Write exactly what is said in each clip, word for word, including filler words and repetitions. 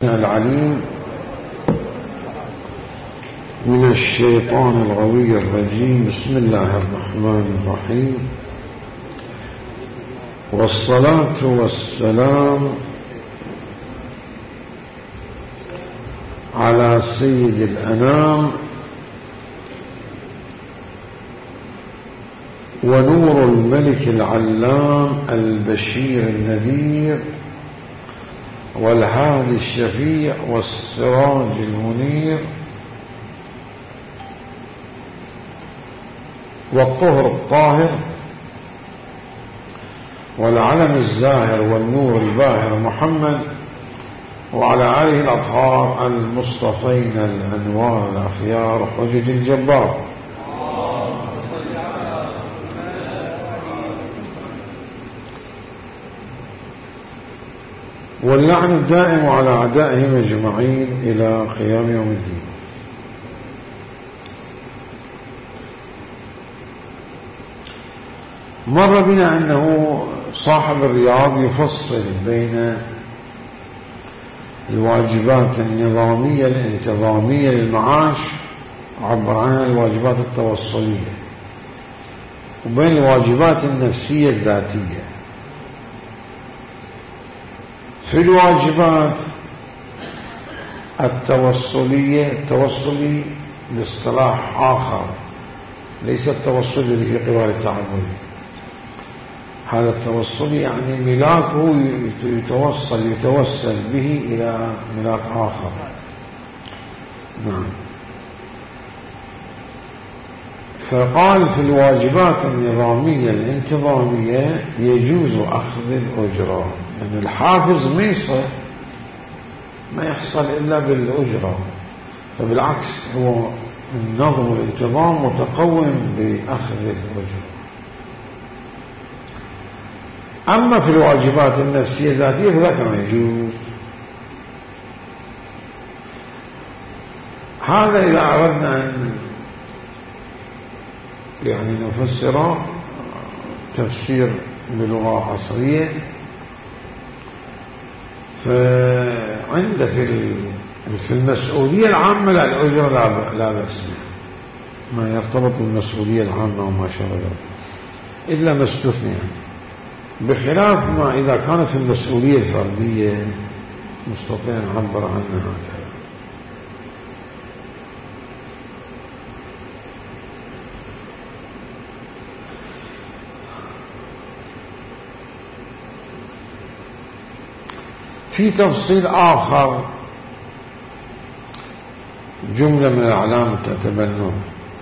العليم من الشيطان الغوي الرجيم. بسم الله الرحمن الرحيم، والصلاة والسلام على سيد الأنام ونور الملك العلام البشير النذير والهادي الشفيع والسراج المنير والطهر الطاهر والعلم الزاهر والنور الباهر محمد وعلى آله الأطهار المصطفين الأنوار الأخيار حجج الجبار. واللعن الدائم على أعدائهم أجمعين إلى قيام يوم الدين. مر بنا أنه صاحب الرياض يفصل بين الواجبات النظامية الانتظامية للمعاش، عبر عنها الواجبات التوصلية، وبين الواجبات النفسية الذاتية. في الواجبات التوصلية، التوصلي باصطلاح آخر ليس التوصل الذي في قبال التعبدي، هذا التوصل يعني ملاكه يتوصل يتوسل به إلى ملاك آخر. نعم. فقال في الواجبات النظامية الانتظامية يجوز أخذ الأجرة، يعني الحافز ما يصل ما يحصل إلا بالأجرة، فبالعكس هو النظم والانتظام متقوم بأخذ الأجرة. أما في الواجبات النفسية الذاتية فذاك ما يجوز. هذا إذا أردنا أن يعني نفسر تفسير بلغة عصرية، فعند في المسؤولية العامة لا، الأجرة لا بأس بها، ما يرتبط بالمسؤولية العامة وما شابه ذلك إلا ما استثني، يعني بخلاف ما إذا كانت في المسؤولية الفردية مستطيع نعبر عنها هكذا. في تفصيل آخر جملة من الأعلام تتبنوه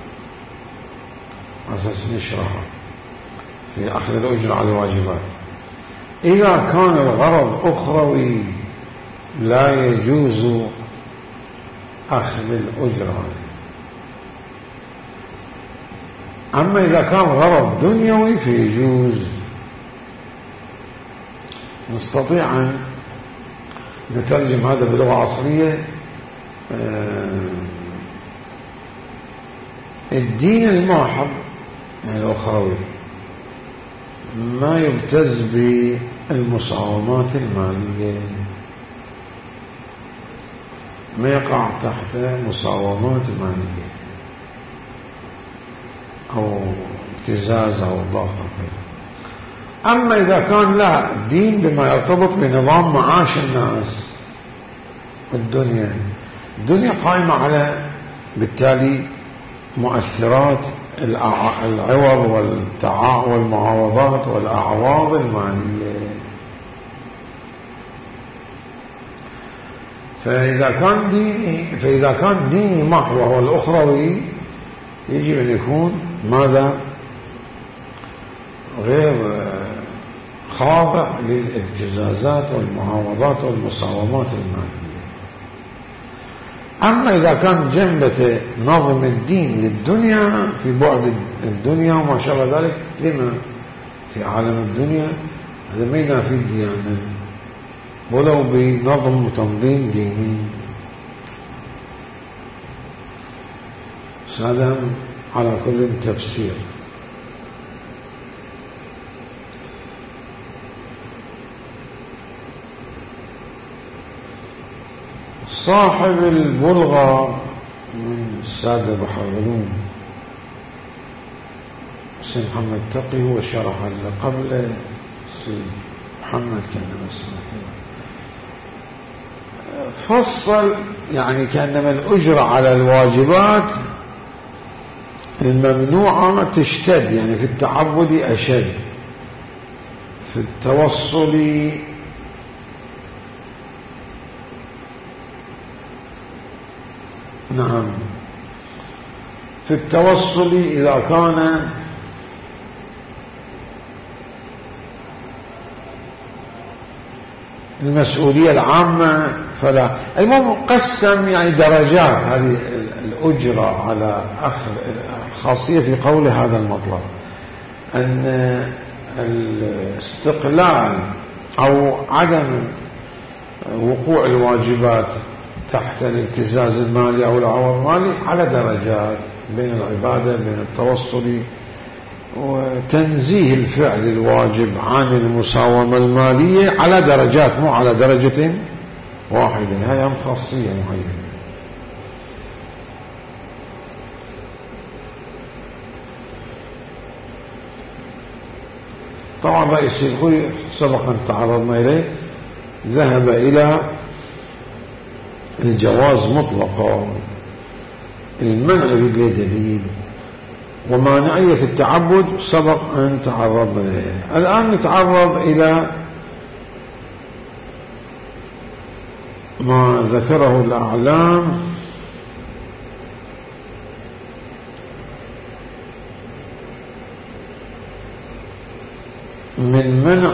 أساس نشرها في أخذ الأجر على الواجبات. إذا كان الغرض أخروي لا يجوز أخذ الأجر عليه، أما إذا كان غرض دنيوي فيجوز. نستطيع أن نترجم هذا بلغة عصرية. الدين الماحض يعني الأخروي ما يبتز بالمساومات المالية، ما يقع تحت مساومات مالية أو ابتزاز أو ضغط. أما إذا كان لا دين بما يرتبط بنظام معاش الناس الدنيا الدنيا قائمة على بالتالي مؤثرات العوض والمعاوضات والأعواض المالية. فإذا كان ديني فإذا كان ديني محض وهو الأخروي يجب أن يكون ماذا غير خاضع للابتزازات والمعاوضات والمساومات المالية. أما إذا كان جنبة نظم الدين للدنيا في بعد الدنيا وما شابه ذلك، لما في عالم الدنيا هذا ما ينافي الديانة ولو بنظم وتنظيم ديني. هذا على كل تفسير. صاحب البلغة من السادة بحر العلوم سيد محمد تقي هو شرح اللي قبل سيد محمد كان اسمه فصل، يعني كأنما الأجرة على الواجبات الممنوعة تشتد، يعني في التعبد أشد، في التوصل نعم في التوصل إذا كان المسؤولية العامة فلا. المهم قسم يعني درجات هذه الأجرة على أخذ الخاصية في قول هذا المطلب، أن الاستقلال أو عدم وقوع الواجبات تحت الابتزاز المالي أو العور المالي على درجات، بين العبادة بين التوصل، وتنزيه الفعل الواجب عن المساومة المالية على درجات، مو على درجة واحدة. هي خاصية معينة. طبعا رئيس الخوي سبقا تعرضنا إليه، ذهب إلى الجواز مطلقا، المنع بلا دليل، ومانعية التعبد سبق أن تعرضنا إليه. الآن نتعرض إلى ما ذكره الأعلام من منع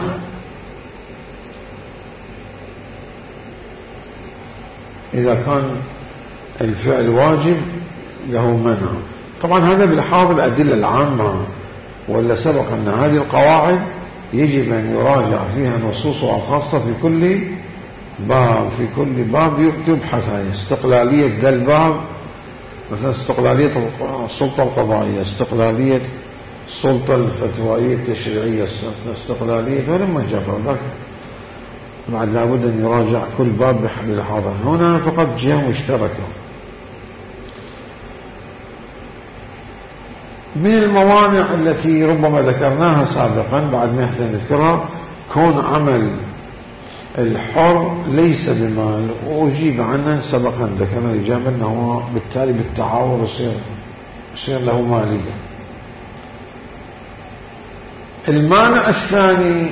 إذا كان الفعل واجب له منع. طبعا هذا بلحاظ الأدلة العامة، ولا سبق أن هذه القواعد يجب أن يراجع فيها نصوصها الخاصة في كل باب. في كل باب تبحث عن استقلالية ذا الباب، مثلا استقلالية السلطة القضائية، استقلالية السلطة الفتوائية التشريعية، استقلالية فلما جفر ذاك بعد لابد أن يراجع كل باب بلحاظه. هنا فقط جهة مشتركة. من الموانع التي ربما ذكرناها سابقا بعد ما احنا نذكرها كون عمل الحر ليس بمال، وأجيب عنه سبقا ذكرنا الإجابة أنه بالتالي بالتعاور يصير يصير له مالية. المانع الثاني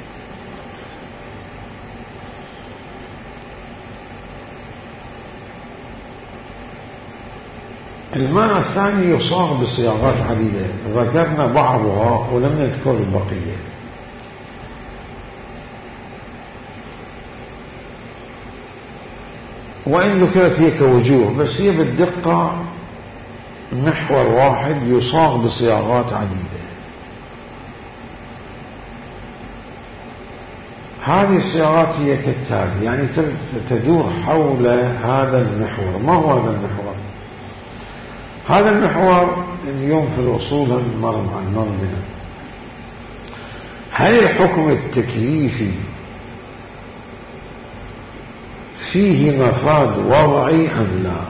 المانع الثاني يصاغ بصياغات عديدة، ذكرنا بعضها ولم نذكر البقية. وإن ذكرت هي كوجوه، بس هي بالدقة محور واحد يصاغ بصياغات عديدة. هذه الصياغات هي كالتالي، يعني تدور حول هذا المحور. ما هو هذا المحور؟ هذا المحور اليوم في الوصول المر مع المر بنا، هل الحكم التكليفي فيه مفاد وضعي أم لا؟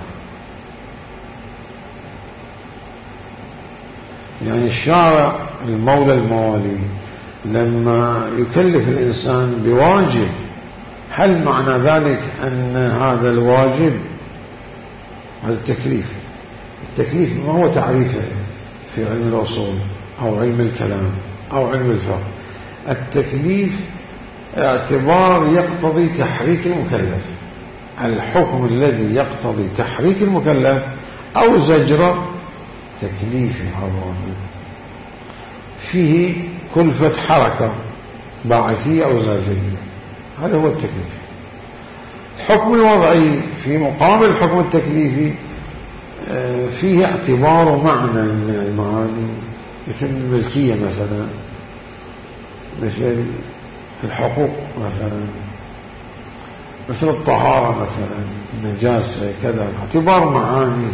يعني الشارع المولى الموالي لما يكلف الإنسان بواجب، هل معنى ذلك أن هذا الواجب هذا التكليف التكليف ما هو تعريفه في علم الأصول أو علم الكلام أو علم الفقه؟ التكليف اعتبار يقتضي تحريك المكلف، الحكم الذي يقتضي تحريك المكلف أو زجر تكليفي عظامي فيه كلفة حركة باعثية أو زاجرية، هذا هو التكليف. الحكم الوضعي في مقابل الحكم التكليفي فيه اعتبار معنى من المعاني، مثل الملكية مثلا، مثل الحقوق مثلا، مثل الطهارة مثلا، النجاسة كذا، اعتبار معاني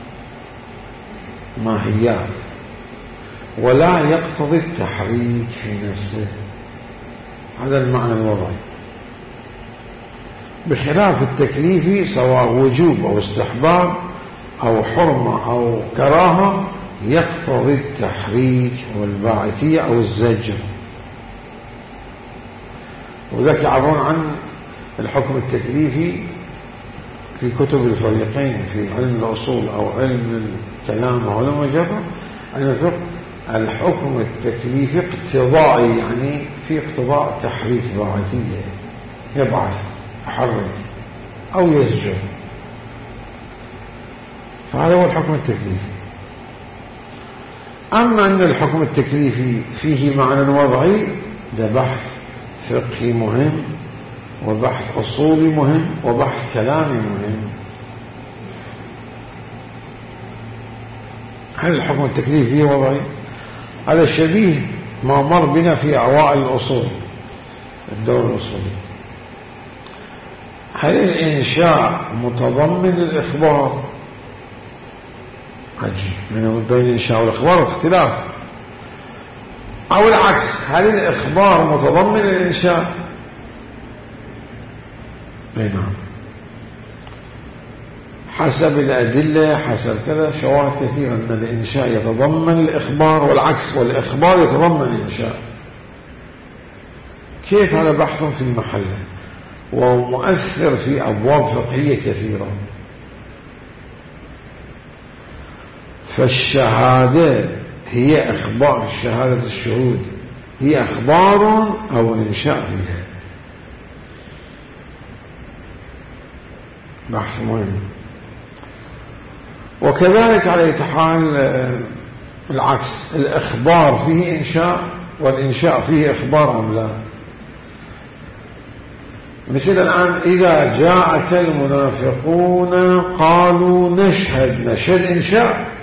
ماهيات، ولا يقتضي التحريك في نفسه. هذا المعنى الوضعي. بخلاف التكليفي سواء وجوب أو استحباب أو حرمة أو كراهة يقتضي التحريك والباعثية أو الزجر. وذلك يعبرون عن الحكم التكليفي في كتب الفريقين في علم الأصول أو علم الكلام أو علم الجبر علم الفقه. الحكم التكليفي اقتضائي، يعني في اقتضاء تحريك باعثية، يبعث يحرك أو يزجر، فهذا هو الحكم التكليفي. أما أن الحكم التكليفي فيه معنى وضعي، ده بحث فقهي مهم وبحث أصولي مهم وبحث كلامي مهم. هل الحكم التكليفي فيه وضعي؟ هذا شبيه ما مر بنا في أوائل الأصول، الدور الأصولي. هل الإنشاء متضمن الإخبار؟ عجيب، من بين الإنشاء والإخبار اختلاف. أو العكس، هل الإخبار متضمن الإنشاء؟ أي نعم، حسب الأدلة حسب كذا شواهد كثيرة أن الإنشاء يتضمن الإخبار والعكس، والإخبار يتضمن الإنشاء. كيف؟ هذا بحث في محله ومؤثر في أبواب فقهية كثيرة. فالشهادة هي إخبار، شهادة الشهود هي إخبار أو إنشاء فيها، بحث مهم. وكذلك على أي حال العكس، الإخبار فيه إنشاء والإنشاء فيه إخبار أم لا؟ مثل الآن إذا جاءك المنافقون قالوا نشهد، نشهد إنشاء،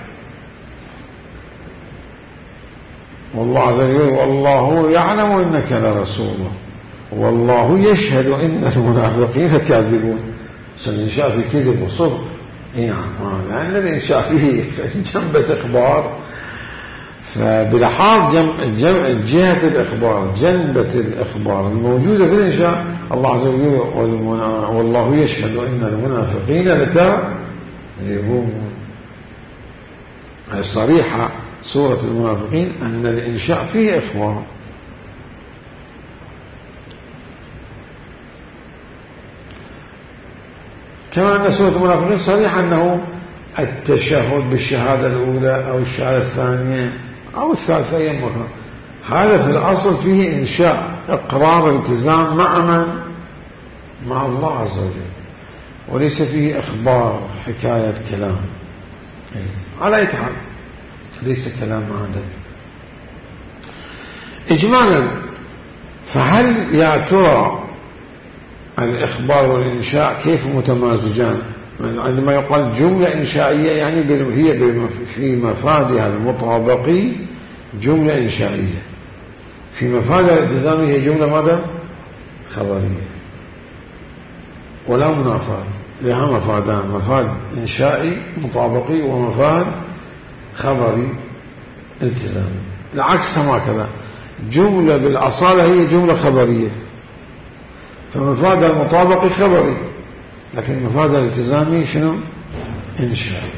والله عز وجل والله يعلم إنك لرسوله والله يشهد إن المنافقين لكاذبون. الإنشاء في كذب وصدق. نعم، لأن الإنشاء فيه جنبة إخبار، فبلحاظ جهة الإخبار جنبة الإخبار الموجودة في الإنشاء الله عز وجل والله يشهد إن المنافقين لكاذبون. صريحة سورة المنافقين أن الإنشاء فيه إخبار. كما أن سورة المنافقين صريحة أنه التشهد بالشهادة الأولى أو الشهادة الثانية أو الثالثة أي مرة، هذا في الأصل فيه إنشاء، إقرار التزام مع من؟ مع الله عز وجل، وليس فيه إخبار حكاية كلام. على أي حال ليس كلام عادل. إجمالا، فهل يا ترى الإخبار والإنشاء كيف متمازجان؟ عندما يقال جملة إنشائية يعني هي في مفادها المطابقي جملة إنشائية، في مفادها الالتزامي هي جملة ماذا؟ خبرية، ولا منافاة، لها مفادان، مفاد إنشائي مطابقي ومفاد خبري التزامي. العكس هكذا، جملة بالأصالة هي جملة خبرية، فمفادها المطابقي خبري، لكن مفادها الالتزامي شنو؟ إنشائي.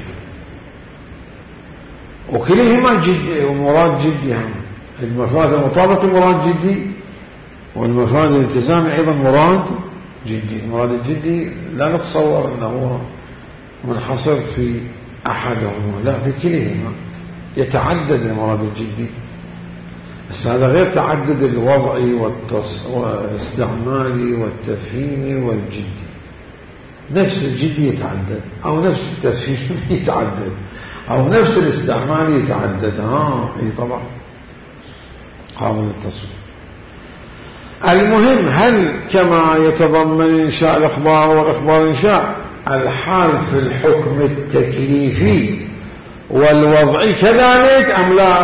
وكلهما جدي ومراد جدي، هم المفاد المطابقي مراد جدي، والمفاد الالتزامي أيضا مراد جدي. المراد الجدي لا نتصور أنه منحصر في أحدهما، لا، في كلهما يتعدد المراد الجدي، بس هذا غير تعدد الوضعي والاستعمالي والتفهيمي والجدي. نفس الجدي يتعدد، أو نفس التفهيم يتعدد، أو نفس الاستعمال يتعدد. ها اي طبعا قابل للتصوير. المهم، هل كما يتضمن إنشاء الإخبار والإخبار إنشاء الحال في الحكم التكليفي والوضعي كذلك أم لا؟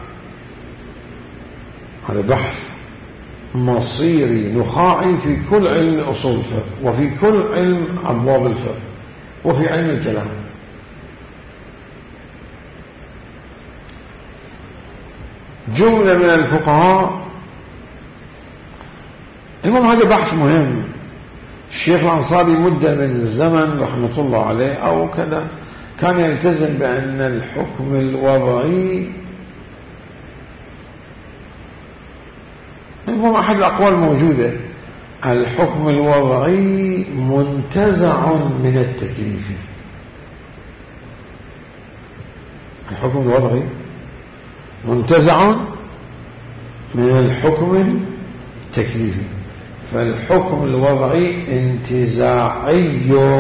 هذا بحث مصيري نخاعي في كل علم أصول الفقه، وفي كل علم أبواب الفقه، وفي علم الكلام. جملة من الفقهاء، المهم هذا بحث مهم، الشيخ الأنصاري مدة من الزمن رحمة الله عليه أو كذا كان يلتزم بأن الحكم الوضعي، المهم أحد الأقوال موجودة، الحكم الوضعي منتزع من التكليف. الحكم الوضعي منتزع من الحكم التكليفي، فالحكم الوضعي انتزاعي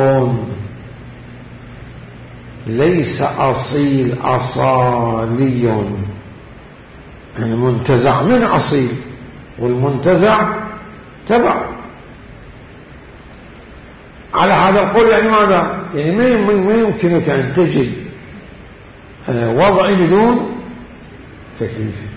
ليس أصيل أصالي، يعني منتزع من أصيل، والمنتزع تبع. على هذا القول يعني ماذا؟ يعني ما يمكنك أن تجد وضعي بدون تكليفي.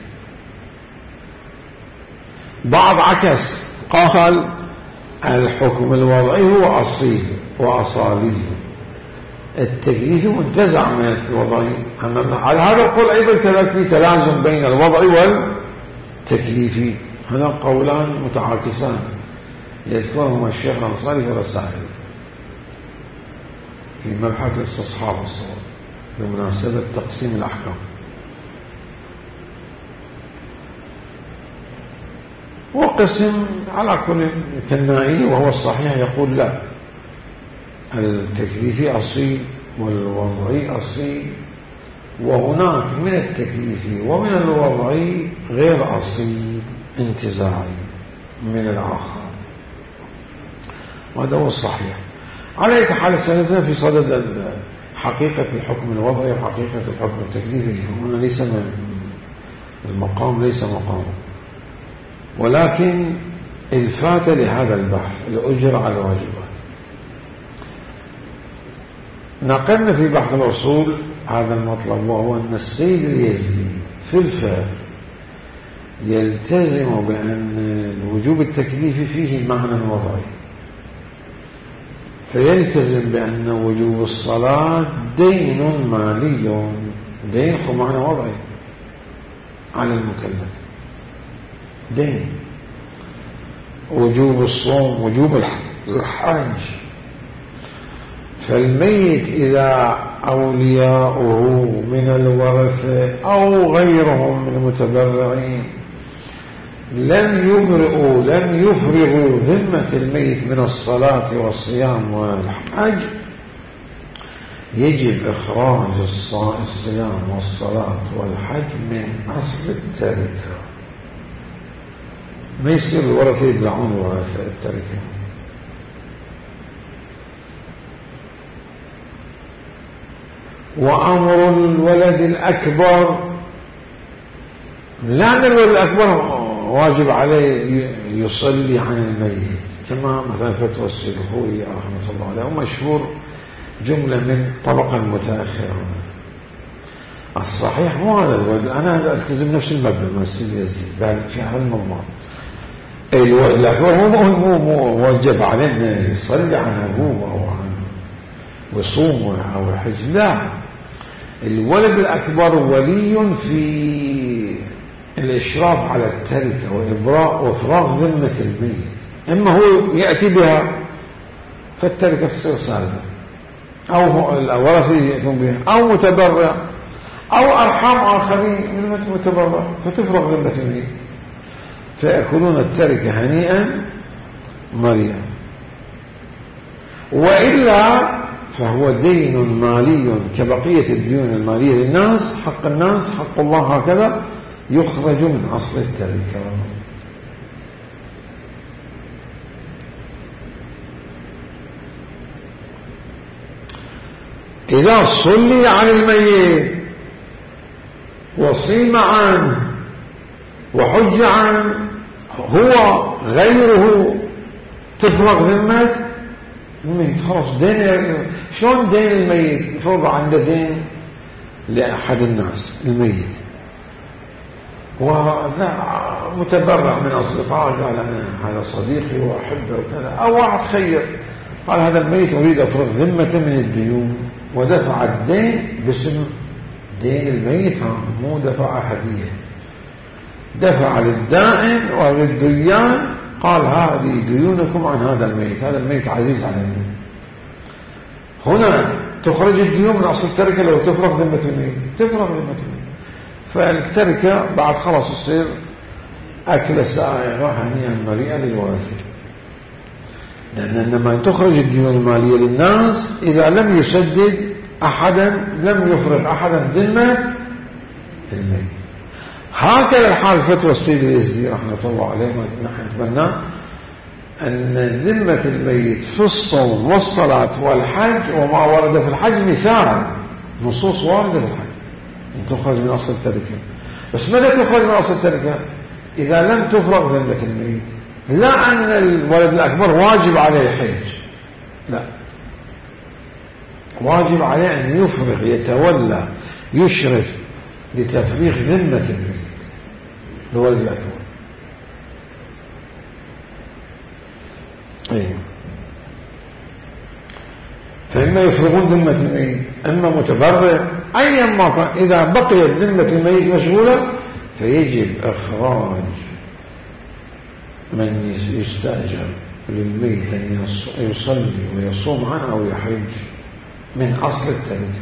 بعض عكس قال الحكم الوضعي هو أصيل وأصالي، التكليف منتزع من الوضعي. على هذا القول أيضا كذلك في تلازم بين الوضعي والتكليفي. هذا قولان متعاكسان يذكرهما الشيخ الأنصاري في الرسائل في مبحث الاستصحاب الصور بمناسبة تقسيم الأحكام. وقسم على كل كالنائي وهو الصحيح يقول لا، التكليفي أصيل والوضعي أصيل، وهناك من التكليفي ومن الوضعي غير أصيل انتزاعي من الآخر، وهذا هو الصحيح. على أي حال سنزل في صدد حقيقة الحكم الوضعي وحقيقة الحكم التكليفي. هنا ليس المقام ليس مقامه، ولكن الفات لهذا البحث الأجر على الواجبات. نقلنا في بحث الأصول هذا المطلب، وهو أن السيد اليزدي في الفقه يلتزم بأن الوجوب التكليفي فيه معنى وضعي، فيلتزم بأن وجوب الصلاة دين مالي، دين هو معنى وضعي على المكلف، دين. وجوب الصوم، وجوب الحج. فالميت إذا أولياؤه من الورثة أو غيرهم من المتبرعين لم يبرئوا لم يفرغوا ذمة الميت من الصلاة والصيام والحج، يجب إخراج الصيام والصلاة والحج من أصل التركة. ما يصير الورثة يبلعون ورثة التركة. وأمر الولد الأكبر، لأن الولد الأكبر واجب عليه يصلي عن الميت، كما مثلا فتوى السلفوي رحمة الله عليه، ومشهور جملة من طبقة المتأخرة. الصحيح مو هذا الولد، أنا ألتزم نفس المبنى من السيد يزيد بل في هذا المضمار. الولد الأكبر مو مو مو موجب عليه أن يصلي عن أبوه أو عن وصوم أو حج، لا، الولد الأكبر ولي في الإشراف على التركة وإبراء وإفراغ ذمة الميت. إما هو يأتي بها فالتركة تصير سالمة، أو الورثة يأتون بها، أو متبرع، أو أرحام آخرين من المتبرع فتفرغ ذمة الميت، فيأكلون التركة هنيئا مريئا. وإلا فهو دين مالي كبقية الديون المالية للناس، حق الناس حق الله، هكذا يخرج من أصل التركة. إذا صلي عن الميت وصيم عنه وحج عنه هو غيره تفرغ ذمة الميت، خلاص دين. شلون دين الميت يفرض عنده دين لأحد الناس الميت، ومتبرع من أصدقائه قال أنا هذا صديقي وأحبه وكذا، أو واحد خير قال هذا الميت أريد أفرغ ذمة من الديون، ودفع الدين باسم دين الميت، مو دفع هدية، دفع للدائن وللديان قال هذه ديونكم عن هذا الميت، هذا الميت عزيز علينا. هنا تخرج الديون من أصل التركة لو تفرق ذمة الميت، تفرق ذمة الميت، فالتركة بعد خلاص تصير أكل سائغة هنيئا مريئة للوارثين. لأن إنما تخرج الديون المالية للناس إذا لم يسدد أحدا، لم يفرق أحدا ذمة الميت. هكذا الحال فتوى السيد اليزدي رحمة الله عليه. نحن نتمنى أن ذمة الميت في الصوم والصلاة والحج وما ورد في الحج مثال، نصوص واردة في الحج أن تخرج من أصل التركة. بس ماذا تخرج من أصل التركة؟ إذا لم تفرق ذمة الميت. لا أن الولد الأكبر واجب عليه حج، لا، واجب عليه أن يفرغ، يتولى، يشرف لتفريغ ذمة الميت الولد الأكبر. أيه. فإما يفرغون ذمة الميت، أما متبرع، أيا ما كان، إذا بقيت ذمة الميت مشغولة فيجب إخراج من يستأجر للميت أن يصلي ويصوم عنه أو يحج من أصل التركة.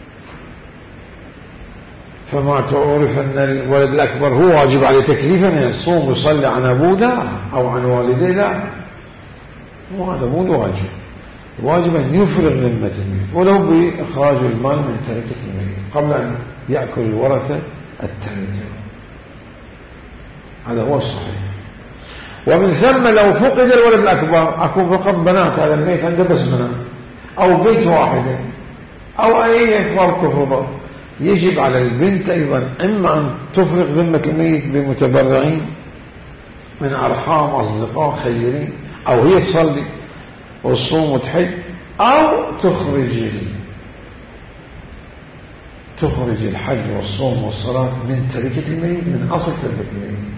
فما تعرف أن الولد الأكبر هو واجب عليه تكليفا أن يصوم ويصلي عن أبوه لا، أو عن والديه لا، وهذا مو الواجب. الواجب أن يفرغ ذمة الميت ولو بإخراج المال من تركة الميت قبل أن يأكل الورثة التركة. هذا هو الصحيح. ومن ثم لو فقد الولد الأكبر، أكون فقط بنات هذا الميت عنده بس بنات أو بيت واحدة أو أي فرد تفرضه، يجب على البنت أيضا إما أن تفرغ ذمة الميت بمتبرعين من أرحام أصدقاء خيرين، أو هي تصلي والصوم وتحج، أو تخرج تخرج الحج والصوم والصلاة من تركة الميت، من أصل تركة الميت.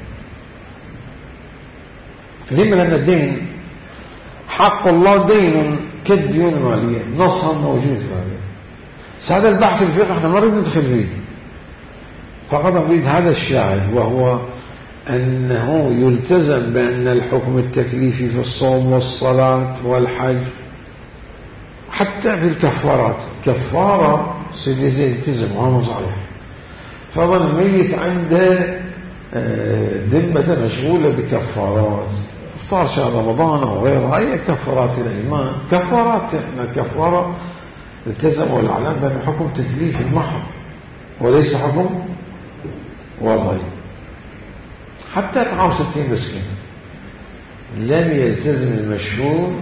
لما؟ لأن الدين حق الله دين كالديون المالية، نصها موجود في هذا. هذا البحث الفقه احنا ما نريد ندخل فيه، فقط نريد هذا الشاهد، وهو أنه يلتزم بأن الحكم التكليفي في الصوم والصلاة والحج، حتى في الكفارات، كفارة سيدي يلتزم وهو صحيح. فظن الميت عنده ذمة مشغولة بكفارات، افطار شهر رمضان أو غيرها، أي كفارات الإيمان، كفارات. احنا كفارة التزموا الإعلام بأن حكم تكليفي محض وليس حكم وضعي. حتى إطعام ستين مسكين لم يلتزم المشهور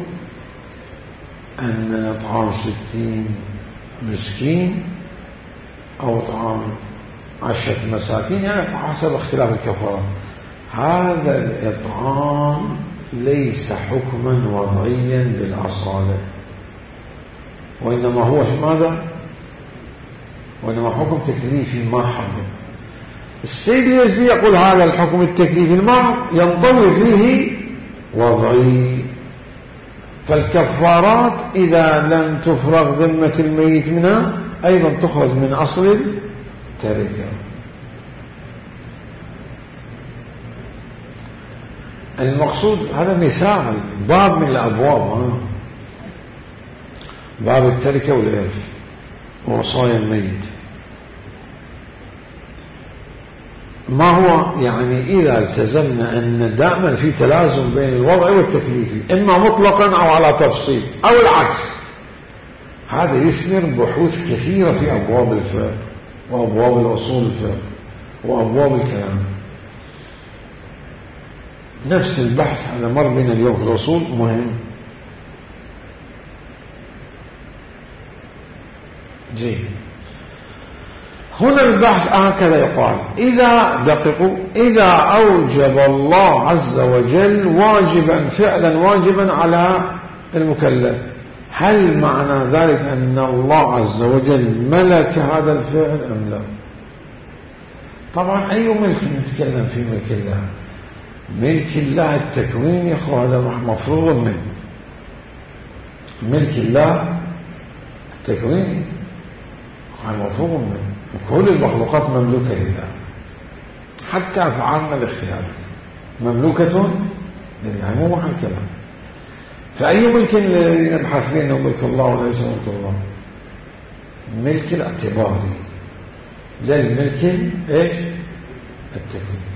أن إطعام ستين مسكين أو إطعام عشرة مساكين، يعني حسب اختلاف الكفارة. هذا الإطعام ليس حكما وضعيا للأصالة، وإنما هو ماذا؟ وإنما حكم تكليفي محض. السيد اليزدي يقول هذا الحكم التكليفي المحض ينطوي فيه وضعي. فالكفارات إذا لم تفرغ ذمة الميت منها أيضا تخرج من أصل التركة. المقصود هذا مثال، باب من الأبواب، باب التركة والإرث ووصايا الميت. ما هو يعني إذا التزمنا أن دائما في تلازم بين الوضع والتكليفي، إما مطلقا أو على تفصيل أو العكس، هذا يثمر بحوث كثيرة في أبواب الفقه وأبواب الأصول الفقه وأبواب الكلام. نفس البحث هذا مر بنا اليوم في الأصول مهم. جيد. هنا البحث هكذا يقال: إذا دققوا إذا أوجب الله عز وجل واجبا فعلا واجبا على المكلف، هل معنى ذلك أن الله عز وجل ملك هذا الفعل أم لا؟ طبعا أي ملك نتكلم في ملك الله؟ ملك الله التكوين يا أخوة، هذا مفروض منه. ملك الله التكوين هذا مفروض منه، كل المخلوقات مملوكة لله، حتى أفعالنا الاختيارية مملوكة يعني مو محل كلام. فأي ملك الذي نبحث فيه أنه ملك الله وليس ملك الله؟ ملك الاعتباري لا الملك ايش التكويني.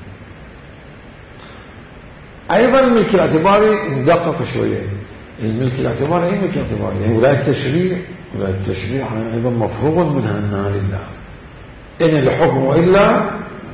ايضا الملك الاعتباري ندقق شويه. الملك الاعتباري اي ملك اعتباري؟ يعني ولايه التشريع. ولايه التشريع ايضا مفروغ منها انها لله. ان الحكم الا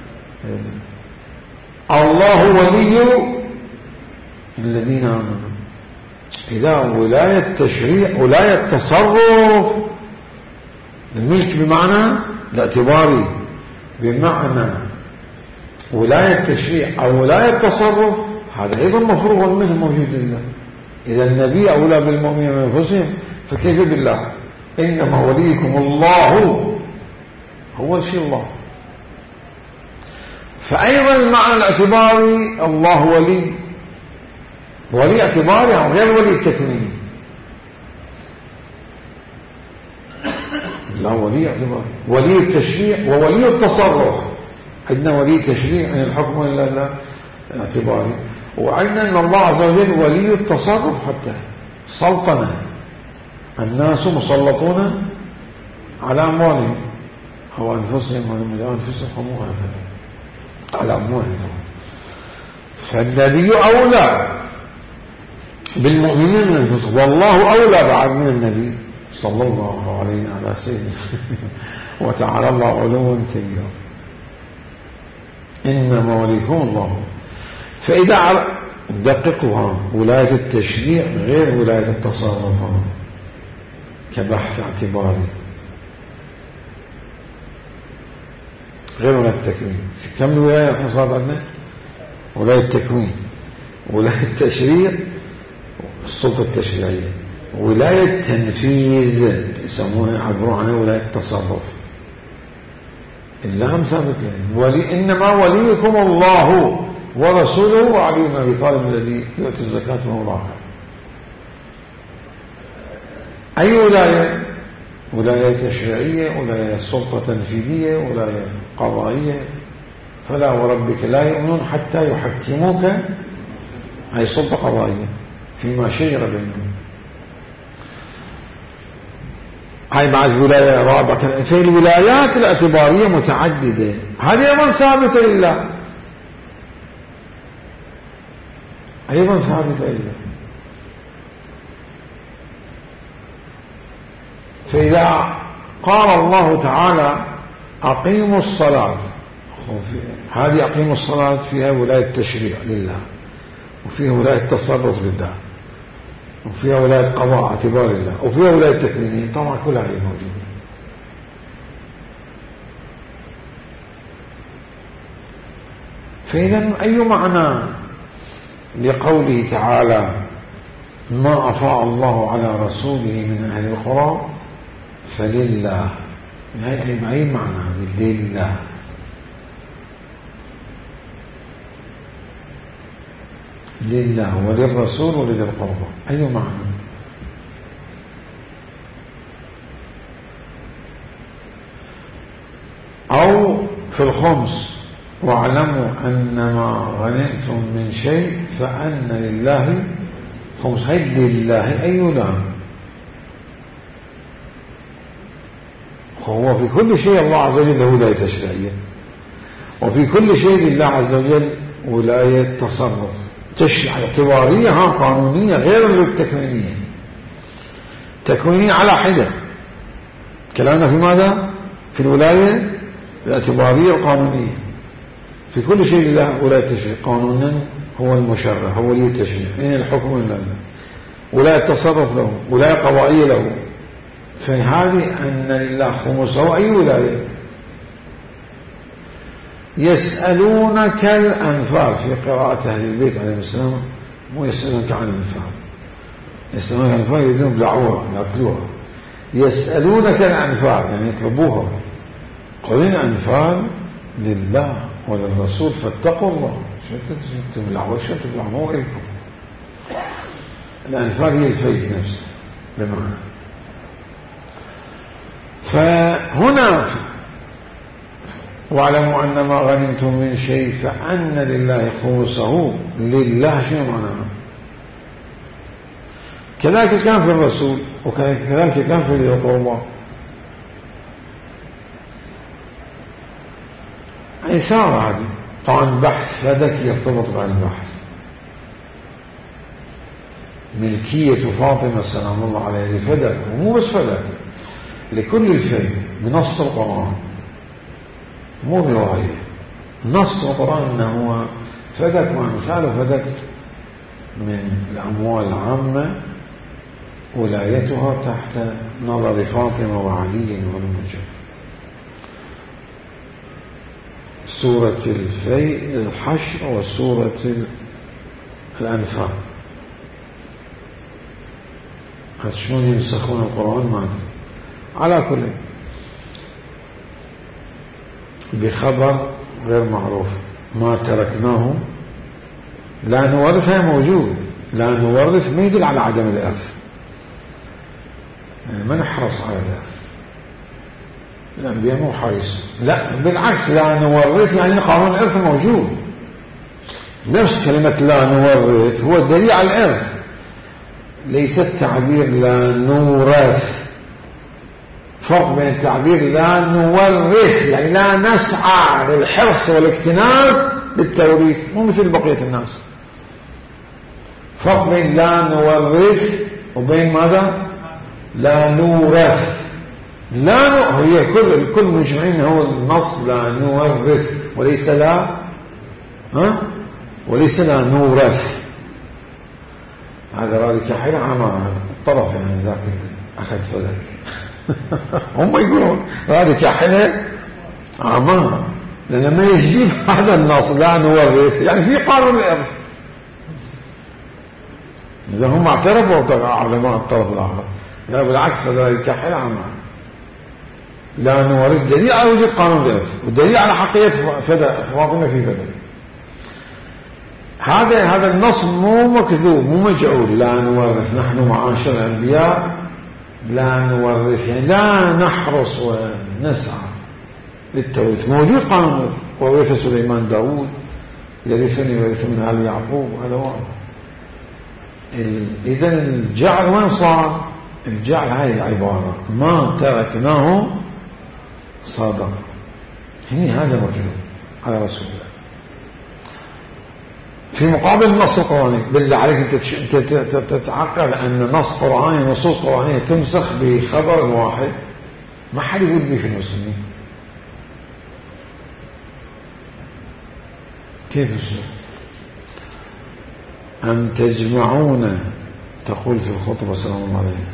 الله ولي الذين امنوا. اذا ولايه التشريع ولايه التصرف. الملك بمعنى الاعتباري بمعنى ولاية التشريع أو ولاية التصرف، هذا أيضا مفروغ منه موجود لله. إذا النبي أولى بالمؤمنين من أنفسهم فكيف بالله؟ إنما وليكم الله، هو شيء الله. فأيضا المعنى الاعتباري الله ولي، ولي اعتباري أو غير ولي التكويني. لا ولي اعتباري، ولي التشريع وولي التصرف. عندنا ولي تشريع عن الحكم إلا لا اعتباري، وعندنا أن الله عز وجل ولي التصرف حتى سلطنة. الناس مسلطون على أموالهم أو أنفسهم على أنفسهم حموها على أموالهم. فالنبي أولى بالمؤمنين من أنفسهم، والله أولى بعد من النبي صلى الله عليه على سيدنا وتعالى الله علوا كبيرا. إنما وليكم الله. فإذا دققها ولاية التشريع غير ولاية التصرف كبحث اعتباري، غير ولاية التكوين. كم الولاية الحين صارت عندنا؟ ولاية التكوين، ولاية التشريع السلطة التشريعية، ولاية تنفيذ يسمونها يعبرون عنها ولاية التصرف. اللام ثابت له. ولي إنما وليكم الله ورسوله وعلي بن أبي طالب الذي يؤتي الزكاة وهو راكع. أي ولاية؟ ولاية تشريعية، ولاية سلطة تنفيذية، ولاية قضائية. فلا وربك لا يؤمنون حتى يحكموك، أي سلطة قضائية، فيما شجر بينهم. هاي بعد ولاية رابعة. في الولايات الاعتبارية متعددة، هذه أيضا ثابتة لله، أيضا ثابتة لله. فإذا قال الله تعالى أقيموا الصلاة، هذه أقيموا الصلاة فيها ولاية تشريع لله، وفيها ولاية تصرف لله، وفيها ولاية قضاء اعتبار الله، وفيها ولاية تكوينية. طبعا كلها هي موجودة. فإذا أي معنى لقوله تعالى ما أفاء الله على رسوله من أهل القرى فلله؟ أي معنى لله؟ لله وللرسول ولذي القربى. أي معنى؟ أو في الخمس واعلموا أنما غنمتم من شيء فأن لله خمس. هي لله أي لام؟ هو في كل شيء الله عز وجل له ولاية تشريعية، وفي كل شيء لله عز وجل ولاية تصرف تشريع اعتبارية ها قانونية غير التكوينية. تكوينية على حدة. كلامنا في ماذا؟ في الولاية الاعتبارية القانونية. في كل شيء لله ولاية تشريع، قانونا هو المشرع، هو ولي التشريع. إن الحكم إلا لله. ولاية تصرف له، ولاية قضائية له. فهذه أن لله خمسه. أي ولاية؟ يسألونك الأنفال في قراءة أهل البيت عليهم السلام، مو يسألونك عن الأنفال. يسألونك الأنفال يريدون بلعوها يأكلوها. يسألونك الأنفال يعني يطلبوها. قل الأنفال لله وللرسول فاتقوا الله. شو تبلعوا؟ شو تبلعوا؟ مو إلكم. الأنفال هي الفيء نفسه بمعنى. فهنا واعلموا أن ما غنمتم من شيء فأن لله خمسه. لله شنو معناها؟ كذلك كان في الرسول وكذلك كان في ذي القربى. إثارة هذه طبعا بحث فدك يرتبط مع البحث. ملكية فاطمة سلام الله عليها لفدك، ومو بس فدك، لكل الفيء بنص القرآن، مو رواية، نص القرآن أنه هو فدك وأمثاله فدك من الأموال العامة ولايتها تحت نظر فاطمة وعلي والمجد. سورة الفيء الحشر وسورة الأنفال. شلون ينسخون القرآن ما أدري. على كل بخبر غير معروف ما تركناه لا نورثها موجود. لا نورث ما يدل على عدم الإرث، يعني ما نحرص على الإرث، الأنبياء مو حريص، لا بالعكس لا نورث يعني قانون الإرث موجود. نفس كلمة لا نورث هو دليل على الإرث، ليس التعبير لا نورث. فرق بين التعبير لا نورث يعني لا نسعى للحرص والاكتناز بالتوريث، مو مثل بقية الناس. فرق بين لا نورث وبين ماذا؟ لا نورث. لا ن... هي كل الكل مجمعين هو النص لا نورث وليس لا ها وليس لا نورث. هذا رادي كحيل عما الطرف يعني ذاك أخذ فذاك هم يقولون رادي كحيل عما، لأن لما يجيب هذا النص لا نورث يعني في قانون الإرث. إذا هم اعترفوا علماء الطرف الآخر لا بالعكس رادي كحيل عما لا نورث دليل على وجود قانون الإرث ودليل على حقيقة فاطمة في بدل. هذا هذا النص مو مكذوب مو مجعول. لا نورث نحن معاشر الأنبياء لا نورث يعني لا نحرص ونسعى للتوريث. موجود قانون الإرث وورث سليمان داود يرثني ويرث من آل يعقوب. هذا واضح. إذن الجعل وين صار؟ الجعل هاي العبارة ما تركناه صادق، هني هذا مكذوب على رسول الله. في مقابل النص القرآني بالله عليك انت تتعقل ان نص قرآني نصوص قرآنية تمسخ بخبر واحد ما حد يقول به في المسلمين. كيف يصير؟ أم تجمعون تقول في الخطبة سلام الله عليه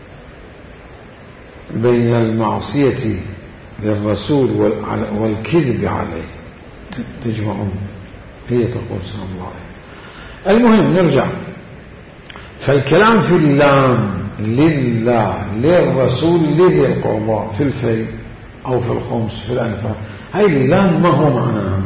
بين المعصية للرسول والكذب عليه. تجمعون هي تقول سلام الله عليه. المهم نرجع. فالكلام في اللام لله للرسول لذي القربى في الفيء أو في الخمس في الأنفال، هاي اللام ما هو معناها؟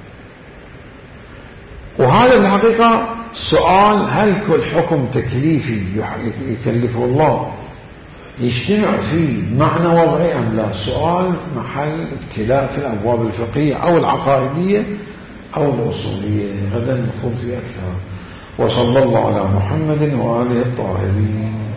وهذا الحقيقة سؤال هل كل حكم تكليفي يكلفه الله يجتمع فيه معنى وضعي أم لا؟ سؤال محل ابتلاء في الأبواب الفقهية أو العقائدية أو الأصولية. غدا نخوض فيه أكثر. وصلى الله على محمد وآله الطاهرين.